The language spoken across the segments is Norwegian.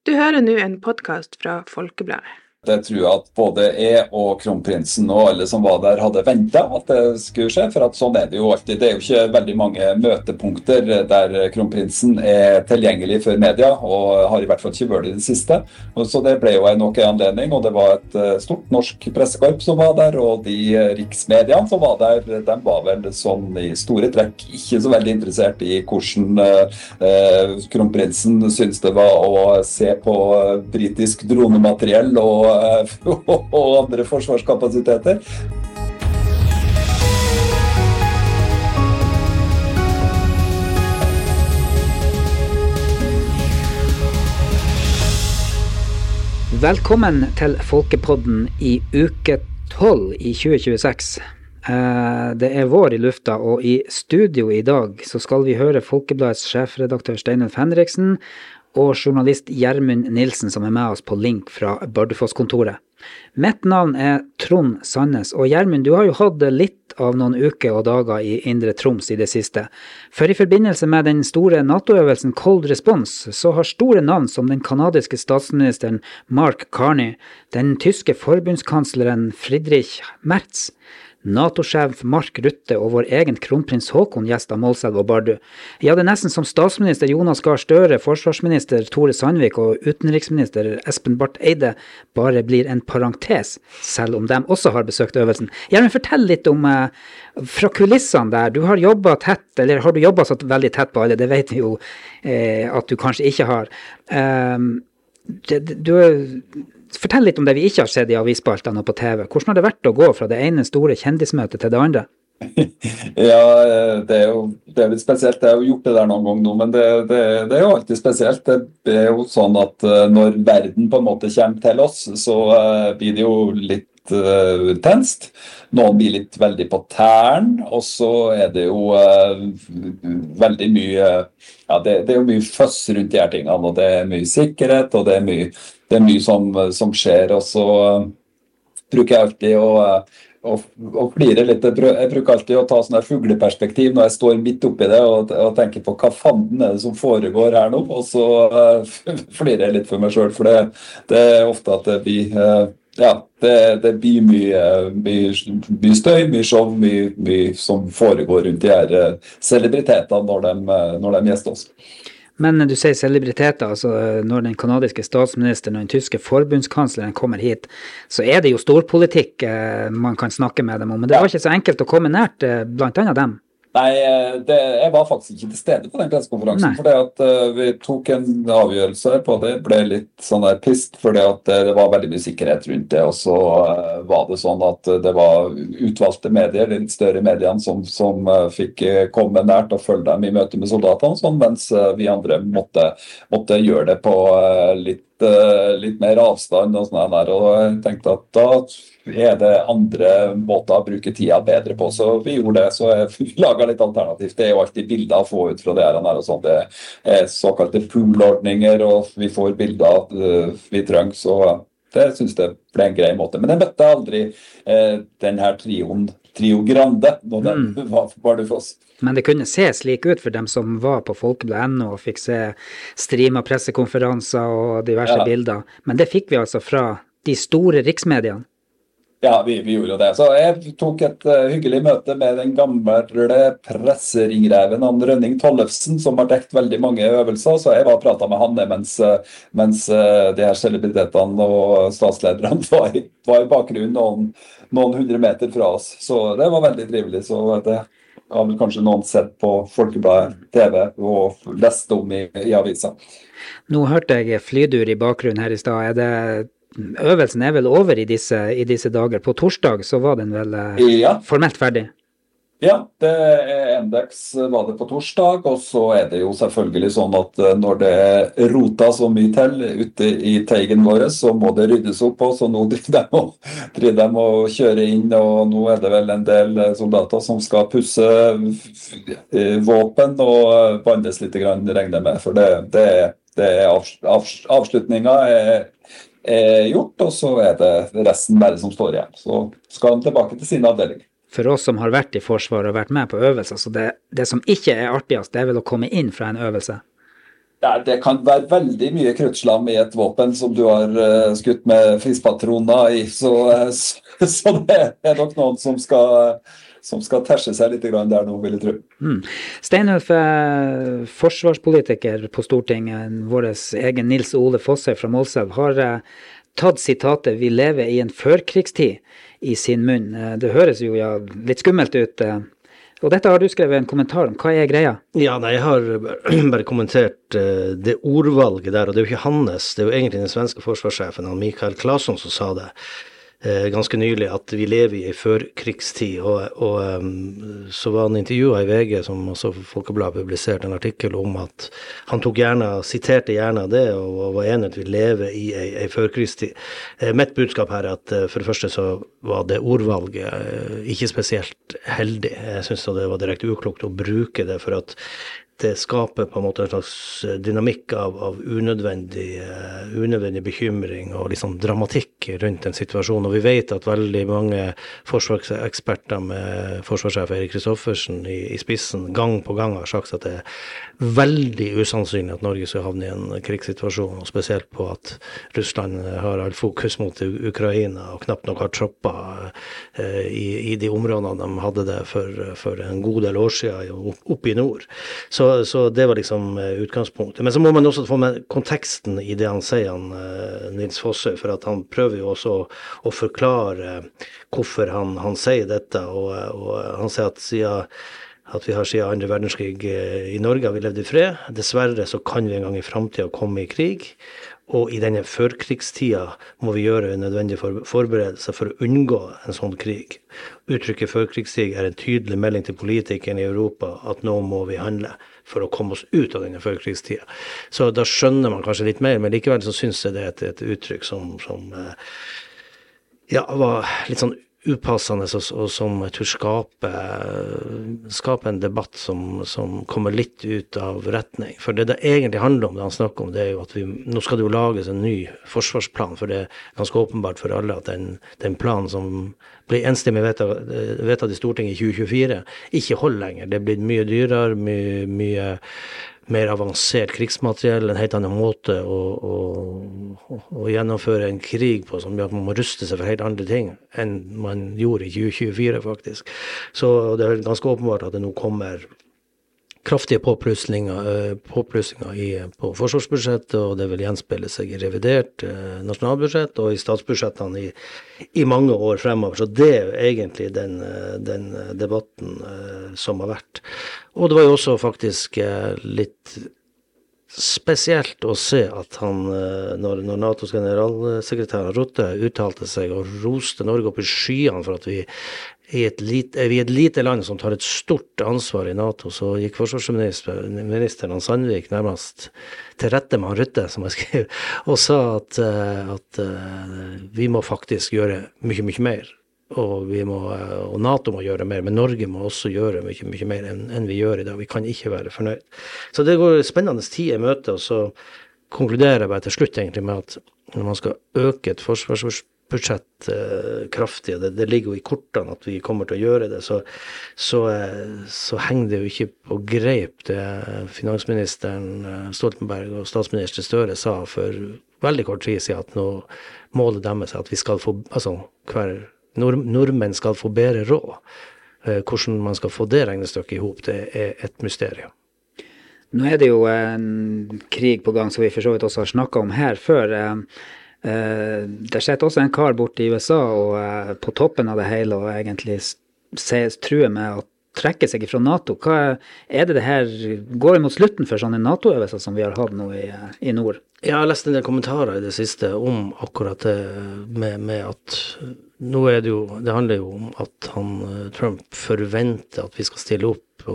Du hører nå en podcast fra Folkebladet. Det tror jeg at både jeg og kronprinsen og alle som var der hadde ventet at det skulle skje, for at sånn det jo alltid. Det jo ikke veldig mange møtepunkter der kronprinsen tilgjengelig for media, og har i hvert fall ikke vært i det siste. Og så det ble jo nok en anledning, og det var et stort norsk pressekorps som var der, og de riksmediene som var der, de var vel sånn i store trekk ikke så veldig interessert i hvordan kronprinsen syntes det var å se på britisk dronemateriell og andre forsvarskapasiteter. Velkommen til Folkepodden i uke 12 i 2026. Det vår i lufta, og i studio i dag så skal vi høre Folkebladets sjefredaktør Steinulf Henriksen og journalist Gjermund Nilsen som med oss på link fra Bardufoss-kontoret. Mitt navn Trond Sandnes, og Gjermund, du har jo hatt litt av noen uker og dager i Indre Troms i det siste. For i forbindelse med den store NATO-øvelsen Cold Response, så har store navn som den kanadiske statsministeren Mark Carney, den tyske forbundskansleren Friedrich Merz, NATO-sjef Mark Rutte og vår egen kronprins Håkon gjester Målselv og Bardu. Ja, det nesten som statsminister Jonas Gahr Støre, forsvarsminister Tore Sandvik og utenriksminister Espen Barth Eide bare blir en parentes, selv om de også har besøkt øvelsen. Gjerne fortell litt om fra kulissene der. Du har jobbet tett, eller har du jobbet så veldig tett på alle? Det vet vi jo at du kanskje ikke har. Fortell litt om det vi ikke har sett i avisspaltene og på TV. Hvordan har det vært å gå fra det ene store kjendismøtet til det andre? Ja, det jo litt spesielt. Jeg har jo gjort det der noen gang nå, men det jo alltid spesielt. Det jo sånn at når verden på en måte kommer til oss, så blir det jo litt tenst. Noen blir litt veldig på tæren, og så det jo veldig mye, ja, det jo mye føss rundt de her tingene, og det mye sikkerhet, og det mye som skjer, og så bruker jeg alltid å flire litt. Jeg bruker alltid å ta sånn her fugleperspektiv når jeg står midt oppi det og tenker på hva fanden det som foregår her nå, og så flirer jeg litt for meg selv, for det ofte at det blir ja, det blir mye støy, mye show, mye som foregår rundt de her celebritetene når de gjester oss. Men du sier celebriteter, altså når den kanadiske statsministeren og den tyske forbundskansleren kommer hit, så det jo storpolitikk man kan snakke med dem om, men det var ikke så enkelt å komme nært blant annet dem. Nei, jeg var faktisk ikke til stede på den pressekonferansen, fordi at vi tok en avgjørelse på det, ble litt sånn der pist, fordi at det var veldig mye sikkerhet rundt det, og så var det sånn at det var utvalgte medier, de litt større mediene som fikk komme nært og følge dem i møte med soldatene, sånn, mens vi andre måtte gjøre det på litt mer avstand og sånn der, og jeg tenkte at da det andre måter å bruke tida bedre på, så vi gjorde det, så jeg laget litt alternativt. Det jo alltid bilder å få ut fra det her og sånn, det såkalte poolordninger, og vi får bilder vi trenger, så det synes jeg ble en grei måte. Men jeg møtte aldri den her Trio Grande når den var på Bardufoss. Men det kunne se slik ut for dem som var på Folkebladet.no og fikk se streama pressekonferanser og diverse bilder. Men det fikk vi altså fra de store riksmediene. Ja, vi gjorde jo det. Så jeg tok et hyggelig møte med den gamle presseringreven Rønning Tollefsen, som har dekt veldig mange øvelser, så jeg var og pratet med han mens de her celebritetene og statslederne var i bakgrunnen noen 100 meter fra oss. Så det var veldig trivelig, så det har vel kanskje noen sett på Folkebladet TV og lest om i avisa. Nå hørte jeg flydur i bakgrunnen her i stad. Øvelsen vel over i disse dager. På torsdag så var den vel formelt ferdig? Ja, Index var det på torsdag, og så det jo selvfølgelig sånn at når det rota så mye til ute i teigen våre, så må det ryddes opp, og så nå driver de å kjøre inn, og nå det vel en del soldater som skal pusse våpen og bandes litt grann, regner med, for det avslutningen gjort, og så det resten bare som står igjen. Så skal de tilbake til sin avdeling. For oss som har vært i forsvaret og vært med på øvelser, så det som ikke artigast, det vel å komme inn fra en øvelse. Ja, det kan være veldig mye kruttslam i et våpen som du har skutt med fiskpatroner i, så det er nok noen som skal terse seg litt grann der nå, vil jeg tro. Steinulf, forsvarspolitiker på Stortinget, vår egen Nils Ole Fosse fra Målselv, har tatt sitatet «Vi lever i en førkrigstid» i sin munn. Det høres jo litt skummelt ut. Og dette har du skrevet en kommentar om. Hva er greia? Ja, nei, jeg har bare kommentert det ordvalget der, og det er jo ikke hans, det er jo egentlig den svenske forsvarssjefen, Mikael Claesson, som sa det ganske nylig, at vi lever i en førkrigstid, og så var han intervjuet i VG, som også Folkebladet publiserte en artikkel om at han siterte gjerne det, og var enig at vi lever i en førkrigstid. Mitt budskap her er at for det første så var det ordvalget ikke spesielt heldig. Jeg synes det var direkte uklokt å bruke det, for at det skaper på en måte en slags dynamikk av unødvendig bekymring og liksom dramatikk rundt en situasjon. Og vi vet at veldig mange forsvarseksperter med forsvarssjef Erik Kristoffersen i spissen gang på gang har sagt at det er veldig usannsynlig at Norge skal havne i en krigssituasjon, og spesielt på at Russland har all fokus mot Ukraina og knapt nok har tropper i de områdene de hadde det for en god del år siden oppe i nord. Så det var liksom utgangspunktet. Men så må man også få med konteksten i det han sier, Nils Fosse, for at han prøver jo også å forklare hvorfor han sier dette, og han sier at vi har siden andre verdenskrig i Norge har vi levd i fred. Dessverre så kan vi en gang i fremtiden komme i krig, og i denne førkrigstida må vi gjøre nødvendige forberedelser for å unngå en sånn krig. Uttrykket førkrigstid er en tydelig melding til politikerne i Europa at nå må vi handle for å komme oss ut av denne førkrigstida. Så da skjønner man kanskje litt mer, men likevel så synes jeg det er et uttrykk som var litt sånn upassende, og som jeg tror skaper en debatt som kommer litt ut av retning. For det egentlig handler om, det han snakker om, det er jo at nå skal det jo lages en ny forsvarsplan, for det er ganske åpenbart for alle at den planen som ble enstemmig vedtatt i Stortinget i 2024, ikke holder lenger. Det blir mye dyrere, mye mer avansert krigsmateriell, en helt annen måte å gjennomføre en krig på, som gjør at man må ruste seg for helt andre ting enn man gjorde i 2024 faktisk. Så det er ganske åpenbart at det nå kommer kraftige påplussinger på forsvarsbudsjettet, og det vil gjenspeile seg i revidert nasjonalbudsjett og i statsbudsjettene i mange år fremover. Så det er egentlig den debatten som har vært. Og det var jo også faktisk litt spesielt å se at han, når NATOs generalsekretær Rutte uttalte seg og roste Norge opp i skyene for at vi er et lite land som tar et stort ansvar i NATO, så gikk forsvarsministeren Sandvik nærmest til rette med han Rutte, som jeg skrev, og sa at vi må faktisk gjøre mye, mye mer. Og NATO må gjøre mer, men Norge må også gjøre mye, mye mer enn vi gjør i dag. Vi kan ikke være fornøyd. Så det går spennende tid i møte, og så konkluderer jeg bare til slutt egentlig med at når man skal øke et forsvarsbudsjett kraftig, det ligger jo i kortene at vi kommer til å gjøre det, så henger det jo ikke på greip det finansministeren Stoltenberg og statsminister Støre sa for veldig kort tid siden, at nå målet deres er at vi skal få, nordmenn skal få bedre råd. Hvordan man skal få det regnestykket i hop, det er et mysterium. Nå er det jo en krig på gang, som vi for så vidt også har snakket om her før. Det sitter også en kar borte i USA, og på toppen av det hele, og egentlig truer med å trekke seg fra NATO. Hva er det her? Går det mot slutten for sånne NATO-øvelser som vi har hatt nå i nord? Jeg har lest en del kommentarer i det siste om akkurat det med at nå er det jo, det handler jo om at Trump forventer at vi skal stille opp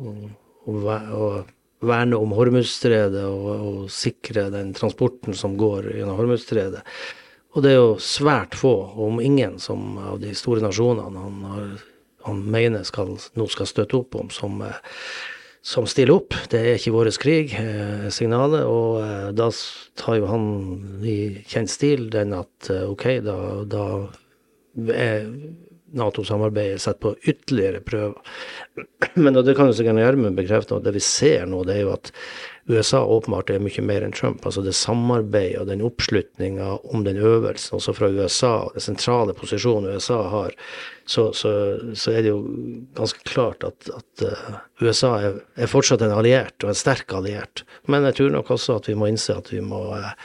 og verne om Hormuzstredet og sikre den transporten som går gjennom Hormuzstredet. Og det er jo svært få, om ingen, som av de store nasjonene han mener nå skal støtte opp om, som stiller opp. Det er ikke våres krig, signalet, og da tar jo han i kjent stil den at ok, da NATO-samarbeidet sett på ytterligere prøver. Men det kan jo sikkert Gjermund bekrefte, at det vi ser nå, det jo at USA åpenbart mye mer enn Trump. Altså det samarbeidet og den oppslutningen om den øvelsen, også fra USA, og den sentrale posisjonen USA har, så det jo ganske klart at USA fortsatt en alliert, og en sterk alliert. Men jeg tror nok også at vi må innse at vi må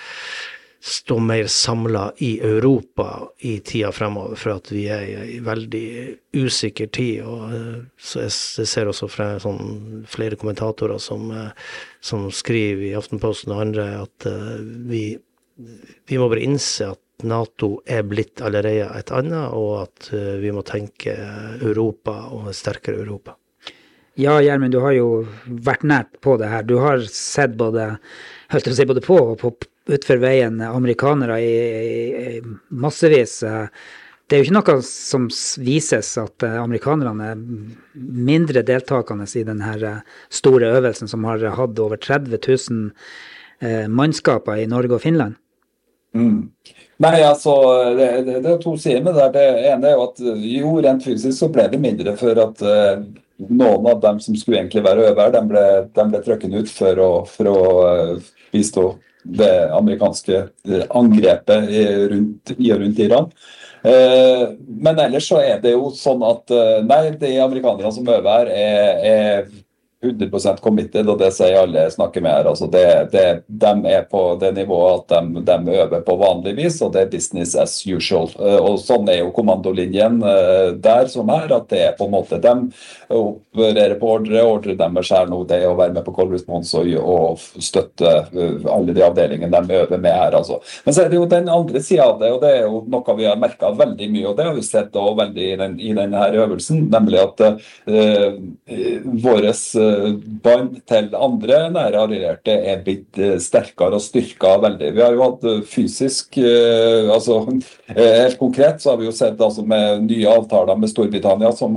stå mer samlet i Europa i tida fremover, for at vi i veldig usikker tid, og så jeg ser også fra flere kommentatorer som skriver i Aftenposten og andre at vi må bare innse at NATO blitt allerede et annet, og at vi må tenke Europa og et sterkere Europa. Ja, Gjermund, du har jo vært nært på det her. Du har sett både på og utfor veien amerikanere i massevis. Det jo ikke noe som vises at amerikanerne mindre deltakende i denne store øvelsen som har hatt over 30 000 mannskaper i Norge og Finland. Nei, altså, det to sider med det. Det ene jo at jo, rent fysisk så ble det mindre for at noen av dem som skulle egentlig være over, de ble trykket ut for å bistå det amerikanske angrepet rundt Iran. Men ellers så det jo sånn at nei, de amerikanerne som øver er 100% committed, og det sier alle snakker med her. Altså de på det nivået at de øver på vanlig vis, og det business as usual. Og sånn jo kommandolinjen der som her, at det på en måte de opererer på ordre deres nå, det å være med på call response og støtte alle de avdelingene de øver med her. Altså. Men så det jo den andre siden av det, og det jo noe vi har merket veldig mye, og det har vi sett da veldig i denne øvelsen, nemlig at våres bånd til andre nære allierte blitt sterkere og styrket veldig. Vi har jo hatt fysisk, altså helt konkret så har vi jo sett altså, med nye avtaler med Storbritannia som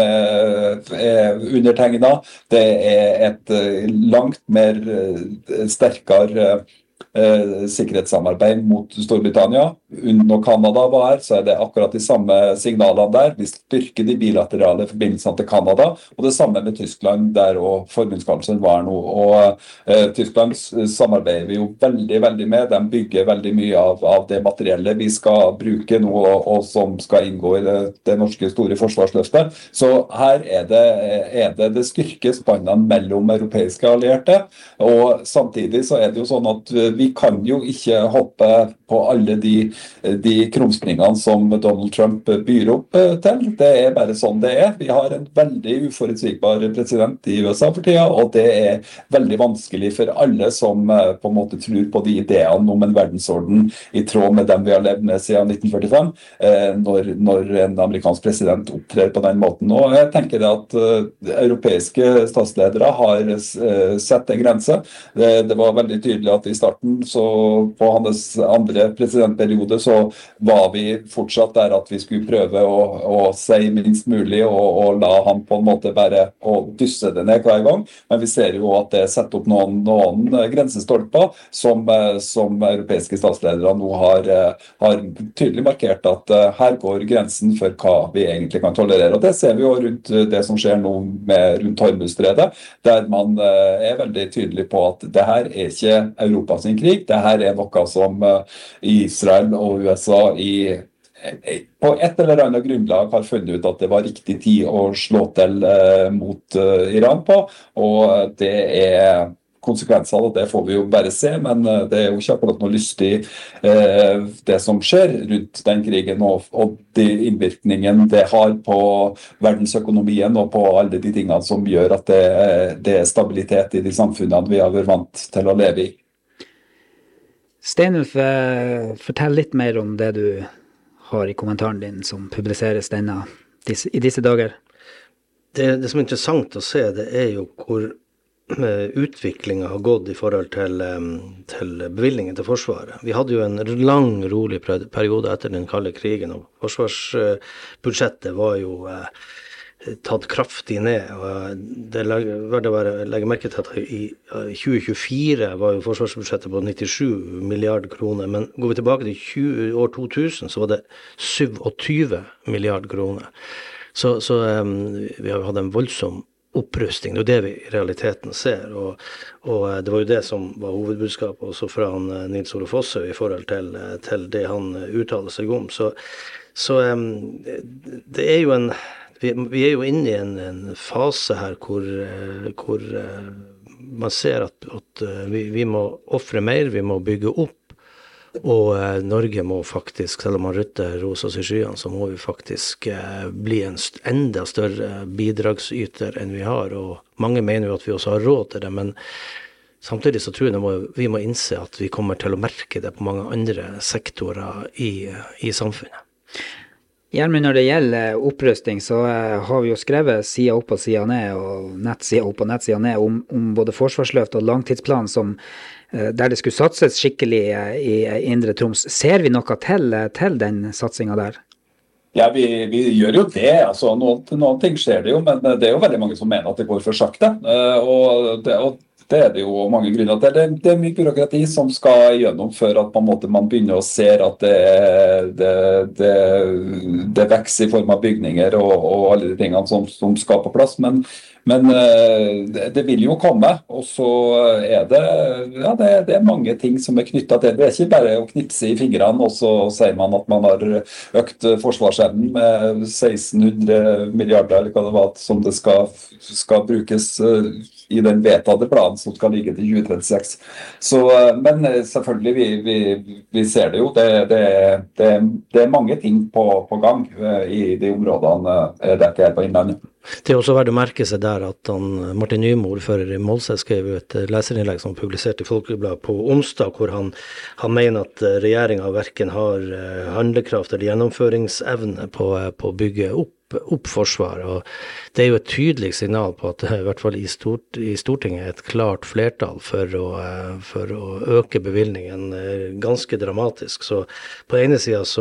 undertegnet. Det et langt mer sterkere sikkerhetssamarbeid mot Storbritannia. Når Kanada var her, så det akkurat de samme signalene der. Vi styrker de bilaterale forbindelsene til Kanada, og det samme med Tyskland, der og forbundskansleren var nå. Og Tyskland samarbeider vi jo veldig, veldig med. De bygger veldig mye av det materiellet vi skal bruke nå, og som skal inngå i det norske store forsvarsløftet. Så her det styrkespannene mellom europeiske allierte, og samtidig så det jo sånn at vi kan jo ikke hoppe på alle de krumspringene som Donald Trump byr opp til. Det bare sånn det Vi har en veldig uforutsigbar president i USA for tida, og det veldig vanskelig for alle som på en måte tror på de ideene om en verdensorden i tråd med dem vi har levd med siden 1945, når en amerikansk president opptrer på den måten. Og jeg tenker at europeiske statsledere har sett en grense. Det var veldig tydelig at i starten, så på hans andre presidentperiode, så var vi fortsatt der at vi skulle prøve å si minst mulig og la han på en måte bare dysse det ned hver gang. Men vi ser jo at det setter opp noen grensestolper som europeiske statsledere nå har tydelig markert at her går grensen for hva vi egentlig kan tolerere. Og det ser vi jo rundt det som skjer nå rundt Hormuzstredet, der man veldig tydelig på at det her ikke Europas krig, det her noe som Israel og USA på et eller annet grunnlag har funnet ut at det var riktig tid å slå til mot Iran på, og det konsekvenser, og det får vi jo bare se, men det jo ikke akkurat noe lystig det som skjer rundt den krigen, og de innvirkningen det har på verdensøkonomien og på alle de tingene som gjør at det stabilitet i de samfunnene vi har vært vant til å leve i. Steinulf, fortell litt mer om det du har i kommentaren din som publiseres i disse dager. Det som interessant å se, det jo hvor utviklingen har gått i forhold til bevilgningen til Forsvaret. Vi hadde jo en lang, rolig periode etter den kalde krigen, og forsvarsbudsjettet var jo tatt kraftig ned. Og det er verdt å legge merke til at i 2024 var jo forsvarsbudsjettet på 97 milliarder kroner, men går vi tilbake til år 2000 så var det 27 milliarder kroner. Så vi har hatt en voldsom opprustning, det er det vi i realiteten ser, og det var jo det som var hovedbudskapet også fra Nils Ole Fossø i forhold til det han uttaler seg om. Så det er jo vi er jo inne i en fase her hvor man ser at vi må offre mer, vi må bygge opp, og Norge må faktisk, selv om man rytter rosa i skyene, så må vi faktisk bli en enda større bidragsyter enn vi har, og mange mener jo at vi også har råd til det, men samtidig så tror jeg vi må innse at vi kommer til å merke det på mange andre sektorer i samfunnet. Gjermund, når det gjelder opprustning, så har vi jo skrevet sida opp og sida ned, og nettsida opp og nettsida ned om både forsvarsløft og langtidsplan der det skulle satses skikkelig i Indre Troms. Ser vi noe til den satsingen der? Ja, vi gjør jo det. Altså, noen ting skjer det jo, men det er jo veldig mange som mener at det går for sakte. Og det er det jo mange grunner til. Det er mye byråkrati som skal gjennom før at på en måte man begynner å se at det vekser i form av bygninger og alle de tingene som skal på plass. Men det vil jo komme, og så det er mange ting som er knyttet til det. Det er ikke bare å knipse i fingrene, og så sier man at man har økt forsvarsevnen med 1600 milliarder, eller hva det var, som det skal brukes i den vedtatte planen som skal ligge til 2036. Men selvfølgelig, vi ser det jo. Det er mange ting på gang i de områdene dette her på Innlandet. Det er også verdt å merke seg der at Martin Nymo, ordfører i Målselv, skrev et leserinnlegg som publisert i Folkebladet på onsdag, hvor han mener at regjeringen hverken har handlekraft eller gjennomføringsevne på å bygge opp forsvar, og det er jo et tydelig signal på at i hvert fall i Stortinget er et klart flertall for å øke bevilgningen ganske dramatisk. Så på den ene siden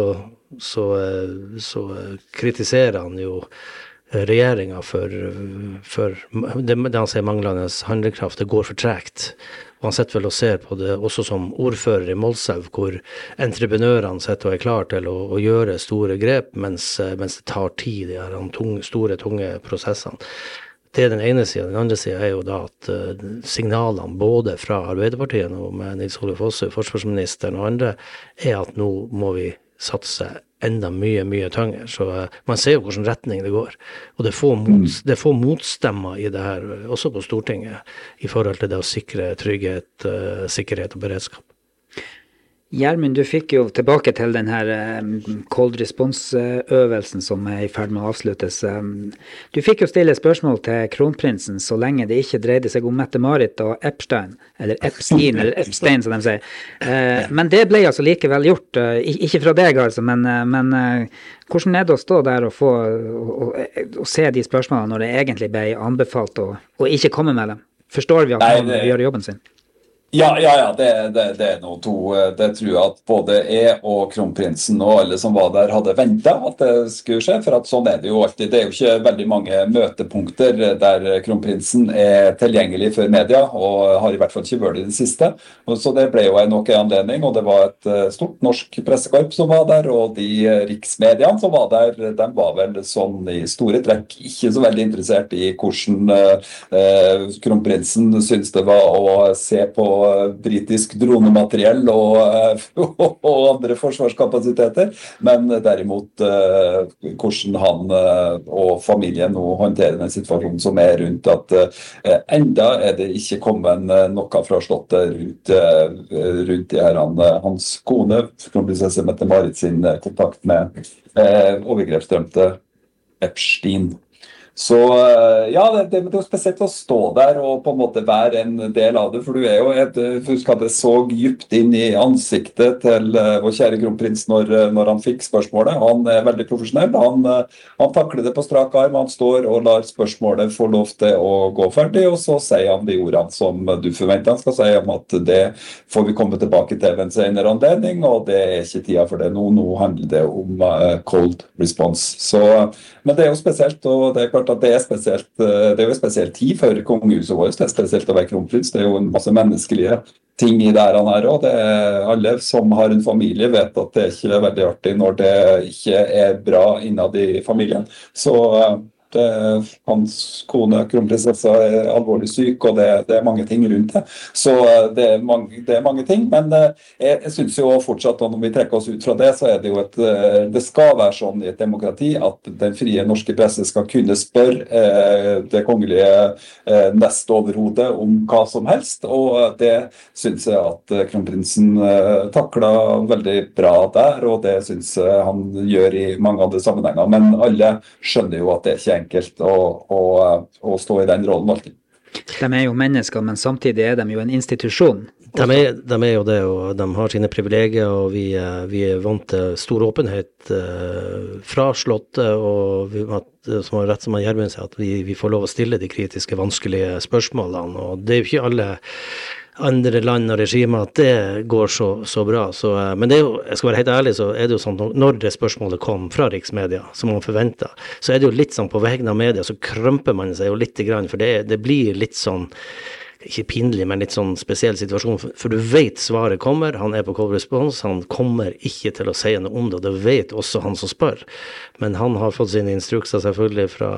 så kritiserer han jo regjeringen for det han sier manglende handlekraft, det går for tregt. Og han sitter vel og ser på det også som ordfører i Målselv, hvor entreprenørene sitter og er klar til å gjøre store grep, mens det tar tid, de her store, tunge prosessene. Det er den ene siden. Den andre siden er jo da at signalene både fra Arbeiderpartiet og med Nils Ole Fossø, forsvarsministeren og andre, er at nå må vi satse enda mye tyngre, så man ser jo hvordan retning det går, og det er få motstemmer i det her, også på Stortinget, i forhold til det å sikre trygghet, sikkerhet og beredskap. Gjermund, du fikk jo tilbake til den her cold response-øvelsen som er i ferd med å avsluttes. Du fikk jo stille spørsmål til kronprinsen så lenge det ikke dreide seg om Mette-Marit og Epstein, eller Epstein, eller Epstein som de sier. Men det ble altså likevel gjort, ikke fra deg altså, men hvordan er det å stå der og se de spørsmålene når det egentlig ble anbefalt å ikke komme med dem? Forstår vi at han gjør jobben sin? Ja, det er noe to. Det tror jeg at både jeg og kronprinsen og alle som var der hadde ventet at det skulle skje, for at sånn er det jo alltid. Det er jo ikke veldig mange møtepunkter der kronprinsen er tilgjengelig for media, og har i hvert fall ikke vært i det siste. Så det ble jo nok en anledning, og det var et stort norsk pressekorp som var der, og de riksmediene som var der, de var vel sånn i store trekk ikke så veldig interessert i hvordan kronprinsen synes det var å se på britisk dronemateriell og andre forsvarskapasiteter, men derimot hvordan han og familien nå håndterer den situasjonen som er rundt at enda er det ikke kommet noe fra slottet rundt de her, hans kone, kronprinsesse Mette-Marit sin kontakt med overgrepsdømte Epstein. Så ja, det er spesielt å stå der og på en måte være en del av det, for du er jo husk at det så dypt inn i ansiktet til vår kjære kronprins når han fikk spørsmålet. Han er veldig profesjonell, han takler det på strak arm, han står og lar spørsmålet få lov til å gå ferdig, og så sier han de ordene som du forventer han skal si, om at det får vi komme tilbake til ved en senere anledning, og det er ikke tida for det nå handler det om cold response. Så, men det er jo spesielt, og det er klart klart at det spesielt, det jo en spesiell tid for kongehuset vårt, det spesielt å være kronprins, det jo en masse menneskelige ting i det her, og alle som har en familie vet at det ikke veldig artig når det ikke bra innad i familien. Så hans kone, kronprinsessa, alvorlig syk, og det mange ting rundt det. Så det mange ting, men jeg synes jo fortsatt, når vi trekker oss ut fra det, så det jo det skal være sånn i et demokrati at den frie norske presse skal kunne spørre det kongelige nestoverhodet om hva som helst, og det synes jeg at kronprinsen taklet veldig bra der, og det synes jeg han gjør i mange andre sammenhenger, men alle skjønner jo at det ikke enkelt å stå i den rollen alltid. De jo mennesker, men samtidig de jo en institusjon. De jo det, og de har sine privilegier, og vi vant til stor åpenhet fra slottet, og som har rett som Gjermund sier, at vi får lov å stille de kritiske, vanskelige spørsmålene, og det jo ikke alle andre land og regimer at det går så bra. Men det jo, jeg skal være helt ærlig, så det jo sånn når det spørsmålet kom fra riksmedia, som man forventet, så det jo litt sånn på vegne av media, så krømper man seg jo litt grann, for det blir litt sånn, ikke pinlig, men litt sånn spesiell situasjon, for du vet svaret kommer, han på call response, han kommer ikke til å si noe om det, og det vet også han som spør. Men han har fått sine instrukser selvfølgelig fra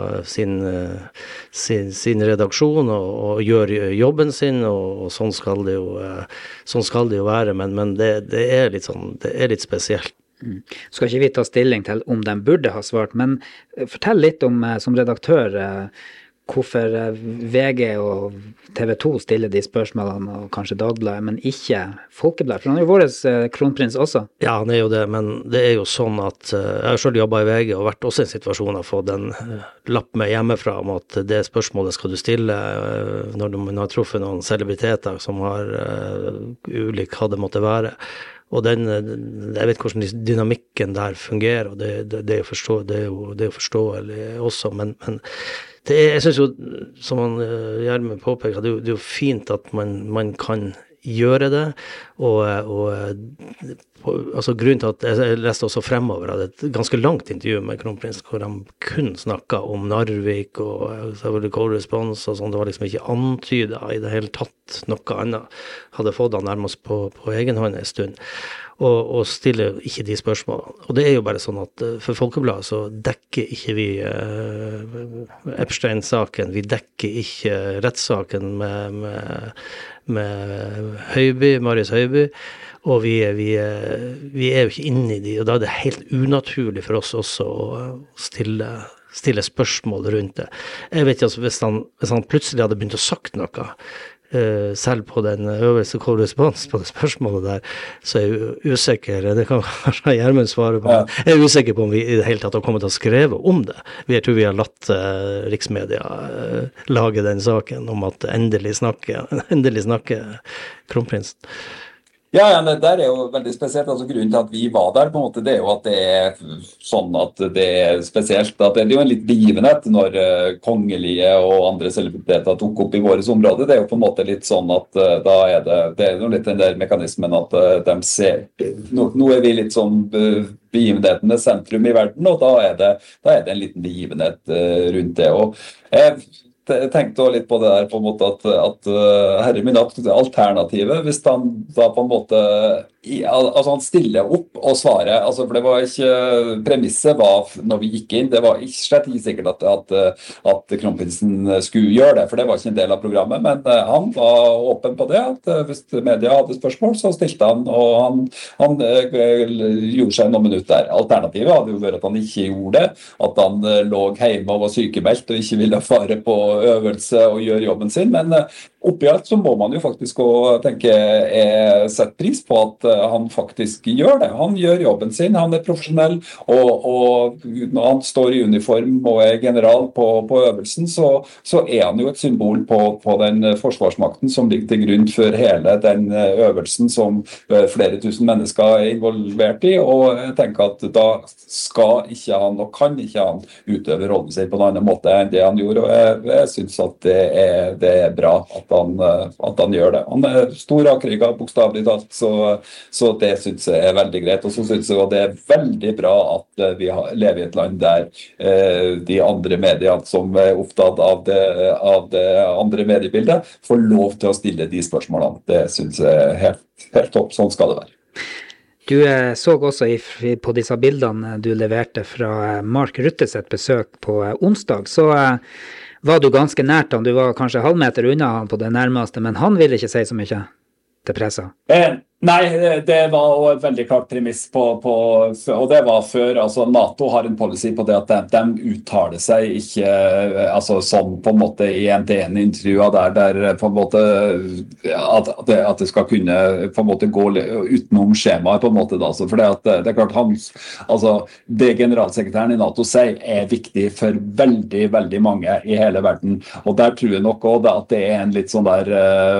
sin redaksjon, og gjør jobben sin, og sånn skal det jo være, men det litt sånn, det litt spesielt. Skal ikke vi ta stilling til om de burde ha svart, men fortell litt om, som redaktør, hvorfor VG og TV 2 stiller de spørsmålene, og kanskje Dagbladet, men ikke Folkebladet, for han jo vår kronprins også. Ja, han jo det, men det jo sånn at jeg har selv jobbet i VG og vært også i en situasjon å få den lapp med hjemmefra om at det spørsmålet skal du stille når man har truffet noen celebriteter som har ulik hva det måtte være. Og jeg vet hvordan dynamikken der fungerer, og det jo forståelig også, men jeg synes jo, som Gjermund påpeker, det jo fint at man kan gjøre det, og altså grunnen til at jeg leste også fremover at et ganske langt intervju med kronprins hvor han kun snakket om Narvik og selvfølgelig call response og sånn, det var liksom ikke antydet i det hele tatt noe annet, hadde fått han nærmest på egen hånd en stund og stille ikke de spørsmålene, og det jo bare sånn at for Folkebladet så dekker ikke vi Epstein-saken, vi dekker ikke rettssaken med Høiby, Marius Høiby, og vi jo ikke inne i de, og da det helt unaturlig for oss også å stille spørsmål rundt det. Jeg vet ikke, altså, hvis han plutselig hadde begynt å sagt noe, selv på den øverste call response på det spørsmålet der, så jeg usikker, det kan kanskje Gjermund svare på, jeg usikker på om vi i det hele tatt har kommet til å skrive om det. Jeg tror vi har latt riksmedia lage den saken om at endelig snakke kronprinsen. Ja, det der jo veldig spesielt. Altså, grunnen til at vi var der, på en måte, det jo at det sånn at det spesielt, at det jo en litt begivenhet når kongelige og andre celebriteter tok opp i våres område. Det jo på en måte litt sånn at da det jo litt den der mekanismen at de ser, nå vi litt sånn begivenhetene sentrum i verden, og da det en liten begivenhet rundt det. Og jeg tenkte også litt på det der på en måte at herre min alternativet, hvis han da på en måte altså han stiller opp og svarer, altså for det var ikke premisset var når vi gikk inn, det var slett ikke sikkert at kronprinsen skulle gjøre det, for det var ikke en del av programmet, men han var åpen på det, at hvis media hadde spørsmål, så stilte han, og han gjorde seg noen minutter der. Alternativet hadde jo vært at han ikke gjorde det, at han lå hjemme og var sykemeldt og ikke ville fare på øvelse og gjøre jobben sin, men oppi alt så må man jo faktisk tenke sette pris på at han faktisk gjør det. Han gjør jobben sin, han profesjonell, og når han står i uniform og general på øvelsen, så han jo et symbol på den forsvarsmakten som ligger til grunn for hele den øvelsen som flere tusen mennesker involvert i, og jeg tenker at da skal ikke han, og kan ikke han, utøve rollen sin på en annen måte enn det han gjorde, og jeg synes at det bra at at han gjør det. Han stor rakrygget, bokstavelig talt, så det synes jeg veldig greit. Og så synes jeg det veldig bra at vi lever i et land der de andre mediene som opptatt av det andre mediebildet, får lov til å stille de spørsmålene. Det synes jeg helt topp. Sånn skal det være. Du så også på disse bildene du leverte fra Mark Ruttes et besøk på onsdag, så var du ganske nært han. Du var kanskje halvmeter unna han på det nærmeste, men han ville ikke si så mye til pressa. Nei, det var også et veldig klart premiss og det var før, altså NATO har en policy på det at de uttaler seg ikke, altså sånn på en måte i NTN-intervjuer der på en måte at det skal kunne på en måte gå utenom skjemaet på en måte da, for det er klart altså det generalsekretæren i NATO sier viktig for veldig, veldig mange i hele verden, og der tror jeg nok også at det en litt sånn der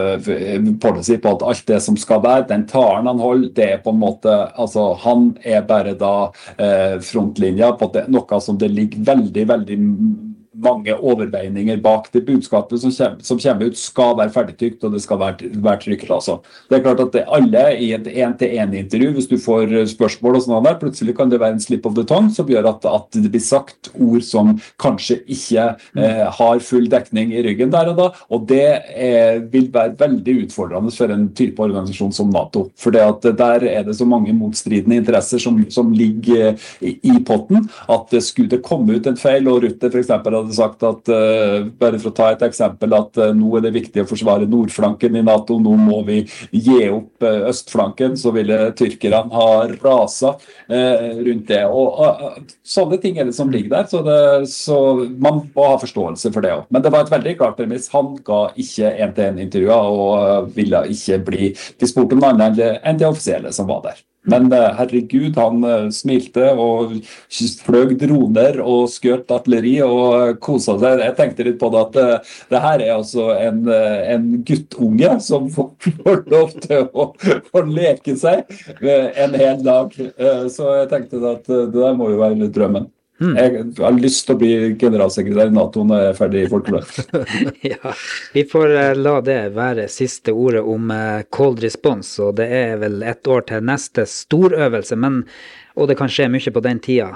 policy på at alt det som skal være, den talen han holder, det på en måte, altså han bare da frontlinja på det, noe som det ligger veldig, veldig mange overveininger bak det budskapet som kommer ut skal være ferdigtrykt, og det skal være trygt. Altså. Det er klart at alle i et en-til-en-intervju, hvis du får spørsmål og sånn der, plutselig kan det være en slip of the tongue som gjør at det blir sagt ord som kanskje ikke har full dekning i ryggen der og da, og det vil være veldig utfordrende for en type organisasjon som NATO, for der det så mange motstridende interesser som ligger i potten, at skulle det komme ut en feil, og Rutte for eksempel hadde sagt at, bare for å ta et eksempel, at nå det viktig å forsvare nordflanken i NATO, nå må vi gi opp østflanken, så ville tyrkerne ha rasa rundt det. Og sånne ting det som ligger der, så man må ha forståelse for det også. Men det var et veldig klart premiss. Han ga ikke en-til-en-intervjuer og ville ikke bli spurt om noe annet enn det offisielle som var der. Men herregud, han smilte og fløg droner og skjøt artilleri og koset seg. Jeg tenkte litt på det at det her altså en guttunge som får lov til å leke seg en hel dag. Så jeg tenkte at det der må jo være litt drømmen. Jeg har lyst til å bli generalsekretær i NATO når jeg ferdig i Folkebladet. Ja, vi får la det være siste ordet om cold response, og det vel 1 år til neste storøvelse, og det kan skje mye på den tida.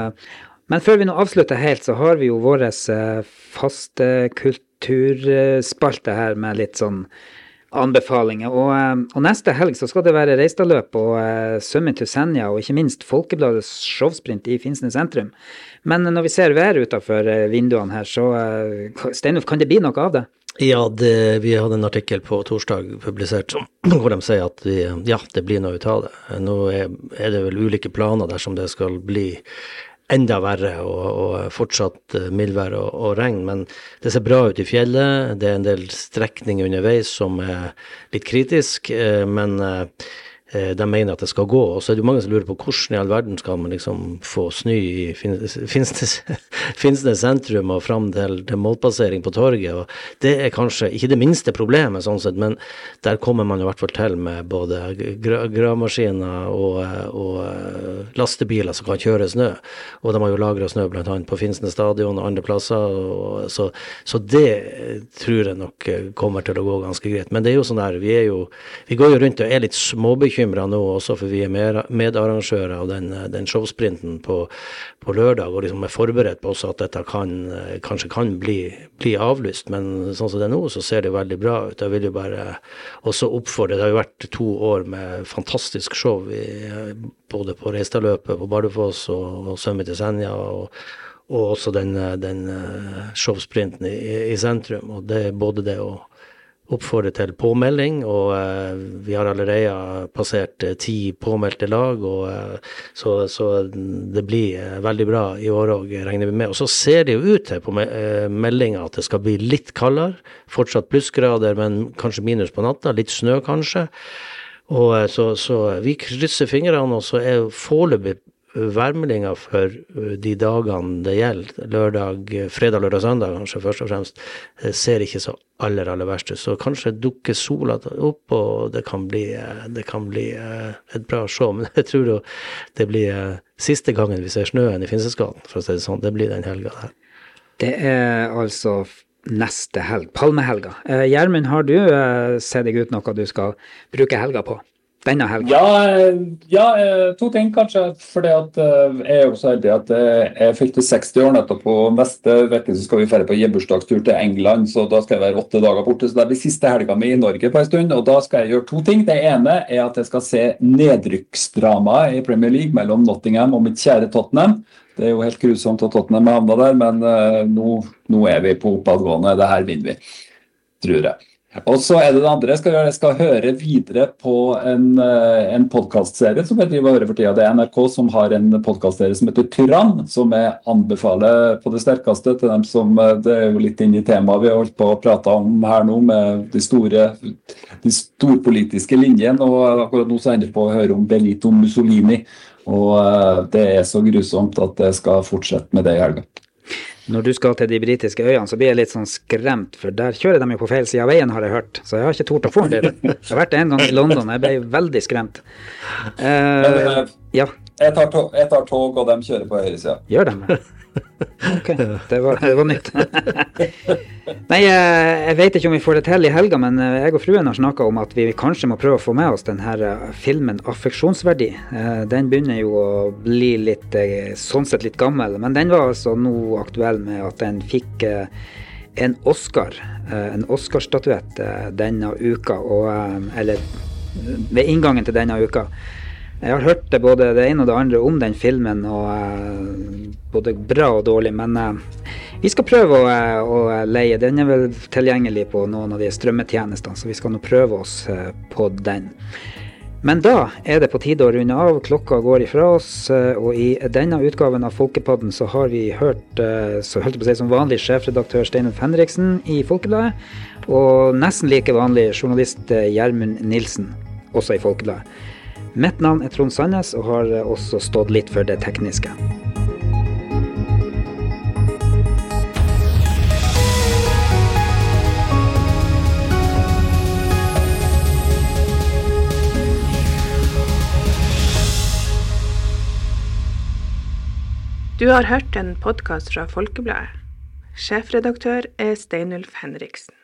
Men før vi nå avslutter helt, så har vi jo vår faste kulturspalte her med litt sånn anbefalinger, og neste helg så skal det være Reistadløp og Summit to Senja, og ikke minst Folkebladets showsprint i Finnsnes sentrum. Men når vi ser været utenfor vinduene her, så Steinulf, kan det bli noe av det? Ja, vi hadde en artikkel på torsdag publisert hvor de sier at det blir noe ut av det. Nå det vel ulike planer dersom det skal bli enda verre og fortsatt mildvær og regn, men det ser bra ut i fjellet, det en del strekninger underveis som litt kritisk, men de mener at det skal gå, og så det jo mange som lurer på hvordan i all verden skal man liksom få snø i Finnsnes sentrum og frem til målpassering på torget, og det kanskje ikke det minste problemet sånn sett, men der kommer man i hvert fall til med både gravemaskiner og lastebiler som kan kjøre snø, og de har jo lagret snø blant annet på Finnsnes stadion og andre plasser, og så det tror jeg nok kommer til å gå ganske greit, men det jo sånn der, vi går jo rundt og litt småbekymret nå også, for vi medarrangører av den showsprinten på lørdag, og liksom forberedt på også at dette kanskje kan bli avlyst, men sånn som det nå, så ser det veldig bra ut. Jeg vil jo bare også oppfordre, det har jo vært 2 år med fantastisk show, både på Reistadløpet, på Bardufoss og Summit to Senja, og også den showsprinten i sentrum, og det både det å oppfordre til påmelding, og vi har allerede passert 10 påmeldte lag, og så det blir veldig bra i år og regner vi med. Og så ser det jo ut til på meldingen at det skal bli litt kaldere, fortsatt plussgrader, men kanskje minus på natta, litt snø kanskje, og så vi krysser fingrene, og så foreløpig værmeldinga for de dagene det gjelder, lørdag, fredag, lørdag, søndag kanskje først og fremst, ser ikke så aller verst ut. Så kanskje dukker sola opp, og det kan bli et bra show, men jeg tror det blir siste gangen vi ser snøen i Finnsnesgaten, for å si det sånn. Det blir den helga der. Det altså neste helg, Palmehelga. Gjermund, har du sett deg ut noe du skal bruke helga på? Denne helgen? Ja, 2 ting kanskje, fordi at jeg er jo så heldig at jeg fylte 60 år nettopp, og neste vecke så skal vi fære på gebursdagstur til England, så da skal jeg være 8 dager borte, så det blir siste helga mi i Norge på en stund, og da skal jeg gjøre 2 ting. Det ene er at jeg skal se nedrykksdrama i Premier League mellom Nottingham og mitt kjære Tottenham. Det er jo helt grusomt at Tottenham er havnet der, men nå er vi på oppadgående, det her vinner vi, tror jeg. Og så er det andre jeg skal gjøre. Jeg skal høre videre på en podcastserie som jeg driver og hører for tiden. Det er NRK som har en podcastserie som heter Tyrann, som jeg anbefaler på det sterkeste til dem som, det er jo litt inne i temaet vi har holdt på å prate om her nå, med de storpolitiske linjene, og akkurat nå så ender jeg på å høre om Benito Mussolini, og det er så grusomt at jeg skal fortsette med det i helga. Når du skal til de britiske øyene, så blir jeg litt sånn skremt, for der kjører de jo på feil side av veien, har jeg hørt. Så jeg har ikke tort å få det. Jeg har vært en gang i London, jeg ble veldig skremt. Ja. Jeg tar tog, og de kjører på høyre siden. Gjør de det? Ok, det var nytt. Nei, jeg vet ikke om vi får det til i helga, men jeg og fruen har snakket om at vi kanskje må prøve å få med oss den her filmen Affeksjonsverdi. Den begynner jo å bli litt, sånn sett litt gammel, men den var altså nå aktuell med at den fikk en Oscar-statuett denne uka, eller ved inngangen til denne uka. Jeg har hørt det både det ene og det andre om den filmen, og både bra og dårlig, men vi skal prøve å leie. Den er vel tilgjengelig på noen av de strømmetjenestene, så vi skal nå prøve oss på den. Men da er det på tide å runde av. Klokka går ifra oss, og i denne utgaven av Folkepodden så har vi hørt, så holdt jeg på å si som vanlig, sjefredaktør Steinulf Henriksen i Folkebladet, og nesten like vanlig journalist Gjermund Nilsen, også i Folkebladet. Mitt navn er Trond Sandnes, og har også stått litt for det tekniske. Du har hørt en podcast fra Folkebladet. Sjefredaktør er Steinulf Henriksen.